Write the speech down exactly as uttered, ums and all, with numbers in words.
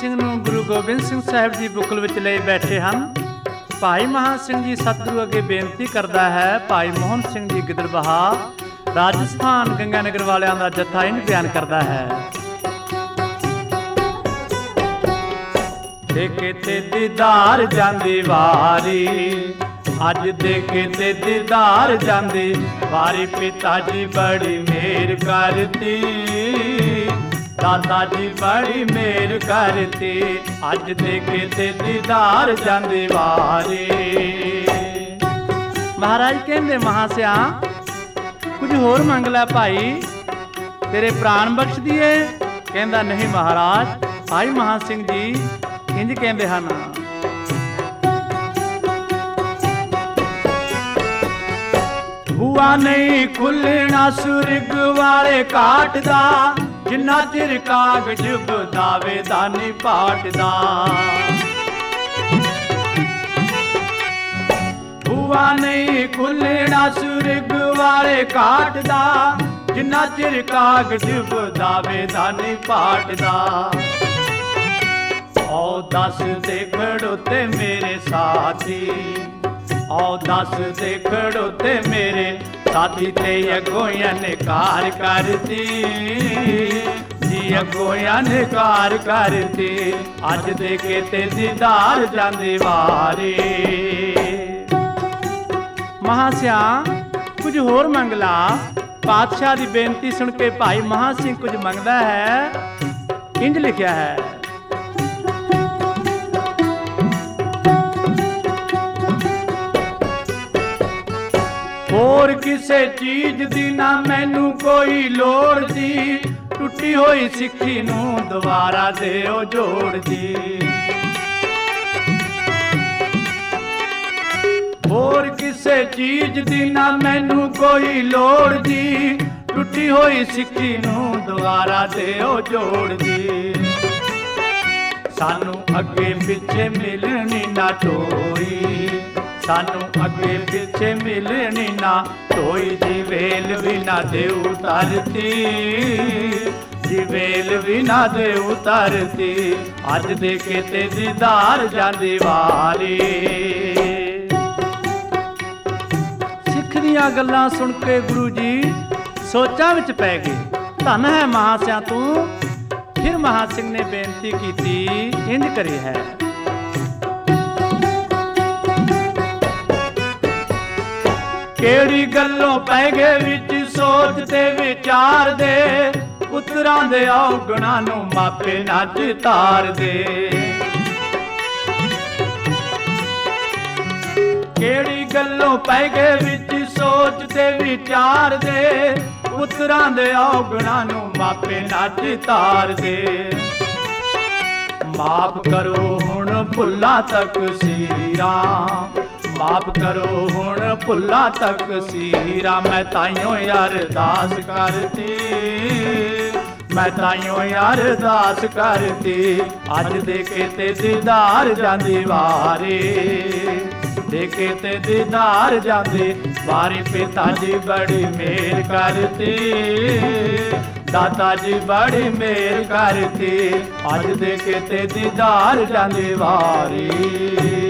ਸਿੰਘ ਨੂੰ ਗੁਰੂ ਗੋਬਿੰਦ ਸਿੰਘ ਸਾਹਿਬ ਜੀ ਬੁੱਕਲ ਵਿੱਚ ਲਈ ਬੈਠੇ ਹਨ। ਭਾਈ ਮਹਾਂ ਸਿੰਘ ਜੀ ਸਤਿਗੁਰੂ ਅੱਗੇ ਬੇਨਤੀ ਕਰਦਾ ਹੈ। ਭਾਈ ਮੋਹਨ ਸਿੰਘ ਜੀ ਗਿੱਦੜਬਾਹਾ ਰਾਜਸਥਾਨ ਗੰਗਾਨਗਰ ਵਾਲਿਆਂ ਦਾ ਜੱਥਾ ਇੰਝ ਬਿਆਨ ਕਰਦਾ ਹੈ। ਦੇਖੇ ਤੇ ਦੀਦਾਰ ਜਾਂਦੀ ਵਾਰੀ, ਅੱਜ ਦੇਖੇ ਤੇ ਦੀਦਾਰ ਜਾਂਦੀ ਵਾਰੀ, ਪਿਤਾ ਜੀ ਬੜੀ ਮਿਹਰ ਕਰਤੀ, ਦਾਦਾ ਜੀ ਬੜੀ ਮਿਹਰ ਕਰਤੀ, ਅੱਜ ਦੇਖੇ ਤੇ ਦੀਦਾਰ ਜਾਂਦੀ ਵਾਰੀ। ਮਹਾਰਾਜ ਕਹਿੰਦੇ ਮਹਾਸਿਆ ਕੁਝ ਹੋਰ ਮੰਗ ਲੈ ਭਾਈ, ਤੇਰੇ ਪ੍ਰਾਣ ਬਖਸ਼ ਦੀਏ। ਕਹਿੰਦਾ ਨਹੀਂ ਮਹਾਰਾਜ। ਭਾਈ ਮਹਾਂ ਸਿੰਘ ਜੀ ਇੰਝ ਕਹਿੰਦੇ ਹਨ, ਬੂਆ ਨਹੀਂ ਖੁੱਲਣਾ ਸੁਰਗ ਵਾਲੇ ਕਾਟ ਦਾ, ਜਿੰਨਾ ਚਿਰ ਕਾਗਜ਼ ਬਦਾਵੇ ਦਾ ਨਹੀਂ ਪਾਟਦਾ। ਬੂਆ ਨਹੀਂ ਖੁੱਲਣਾ ਸੁਰਗ ਵਾਲੇ ਕਾਟ ਦਾ, ਜਿੰਨਾ ਚਿਰ ਕਾਗਜ਼ ਬਦਾਵੇ ਦਾ ਨਹੀਂ ਪਾਟਦਾ। ਔ ਦੱਸ ਦੇ ਖੜੋਤੇ ਮੇਰੇ ਸਾਥੀ, ਔ ਦੱਸ ਦੇ ਖੜੋਤੇ ਮੇਰੇ ਸਾਥੀ, ਤੇ ਅਗੋਇਆਂ ਨੇ ਕਾਰ ਕਰਤੀ ਜੀ, ਅਗੋਇਆਂ ਨੇ ਕਾਰ ਕਰਤੀ, ਅੱਜ ਦੇਖੇ ਤੇ ਦੀਦਾਰ ਜਾਂਦੀ ਵਾਰੀ। ਮਹਾਸਿਆ ਕੁਝ ਹੋਰ ਮੰਗ ਲਾ। ਪਾਤਸ਼ਾਹ ਦੀ ਬੇਨਤੀ ਸੁਣ ਕੇ ਭਾਈ ਮਹਾਂ ਸਿੰਘ ਕੁਝ ਮੰਗਦਾ ਹੈ। ਇੰਝ ਲਿਖਿਆ ਹੈ, ਹੋਰ ਕਿਸੇ ਚੀਜ਼ ਦੀ ਨਾ ਮੈਨੂੰ ਕੋਈ ਲੋੜ ਜੀ, ਟੁੱਟੀ ਹੋਈ ਸਿੱਖੀ ਨੂੰ ਦੁਬਾਰਾ ਦਿਓ ਜੋੜ ਜੀ। ਹੋਰ ਕਿਸੇ ਚੀਜ਼ ਦੀ ਨਾ ਮੈਨੂੰ ਕੋਈ ਲੋੜ ਜੀ, ਟੁੱਟੀ ਹੋਈ ਸਿੱਖੀ ਨੂੰ ਦੁਬਾਰਾ ਦਿਓ ਜੋੜ ਜੀ। ਸਾਨੂੰ ਅੱਗੇ ਪਿੱਛੇ ਮਿਲਣੀ ਨਾ ਟੋਈ, ਸਾਨੂੰ ਅੱਗੇ ਪਿੱਛੇ ਮਿਲਣੀ ਨਾ ਟੋਈ, ਜੀ ਵੇਲ ਵੀ ਨਾ ਦੇ ਉਤਾਰਤੀ, ਜੀ ਵੇਲ ਵੀ ਨਾ ਦੇ ਉਤਾਰਤੀ, ਅੱਜ ਦੇਖੇ ਤੇ ਦੀਦਾਰ ਜਾਂਦੀ ਵਾਰੀ। ਸਿੱਖ ਦੀਆਂ ਗੱਲਾਂ ਸੁਣ ਕੇ ਗੁਰੂ ਜੀ ਸੋਚਾਂ ਵਿੱਚ ਪੈ ਗਏ। ਧੰਨ ਹੈ ਮਹਾਸਿਆ ਤੂੰ। ਫਿਰ ਮਹਾਂ ਸਿੰਘ ਨੇ ਬੇਨਤੀ ਕੀਤੀ, ਇੰਝ ਕਰੀ ਹੈ, ਕਿਹੜੀ ਗੱਲੋਂ ਪੈ ਗਏ ਵਿੱਚ ਸੋਚ ਤੇ ਵਿਚਾਰ ਦੇ, ਪੁੱਤਰਾਂ ਦੇ ਔਗਣਾਂ ਨੂੰ ਮਾਪੇ ਨੱਚ ਤਾਰ ਦੇ। ਕਿਹੜੀ ਗੱਲੋਂ ਪੈ ਗਏ ਵਿੱਚ ਸੋਚ ਤੇ ਵਿਚਾਰ ਦੇ, ਪੁੱਤਰਾਂ ਦੇ ਔਗਣਾਂ ਨੂੰ ਮਾਪੇ ਨੱਚ ਤਾਰ ਦੇ। ਮਾਫ ਕਰੋ ਹੁਣ ਭੁੱਲਾਂ ਤਕਸੀਰਾਂ, ਮਾਫ ਕਰੋ ਹੁਣ ਭੁੱਲਾਂ ਤਕਸੀਰਾਂ, ਮੈਂ ਤਾਈਓ ਅਰਦਾਸ ਕਰਤੀ, ਮੈਂ ਤਾਈਓ ਅਰਦਾਸ ਕਰਤੀ, ਅੱਜ ਦੇਖੇ ਤੇ ਦੀਦਾਰ ਜਾਂਦੀ ਵਾਰੀ, ਦੇਖੇ ਤੇ ਦੀਦਾਰ ਜਾਂਦੀ ਵਾਰੀ। ਪਿਤਾ ਜੀ ਬੜੀ ਮਿਹਰ ਕਰਤੀ, ਦਾਦਾ ਜੀ ਬੜੀ ਮਿਹਰ ਕਰਤੀ, ਅੱਜ ਦੇਖੇ ਤੇ ਦੀਦਾਰ ਜਾਂਦੀ ਵਾਰੀ।